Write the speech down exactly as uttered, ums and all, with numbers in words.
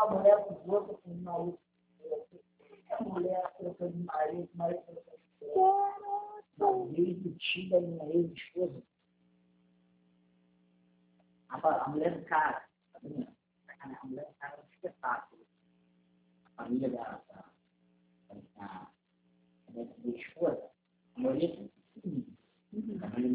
a mulher com os outros, com o marido. A mulher trocando de marido, o marido trocando de mulher. Uma vez metida em uma ex-esposa. A mulher do cara, a mulher do cara é um espetáculo. A família da, da, da, da, da esposa, a maioria é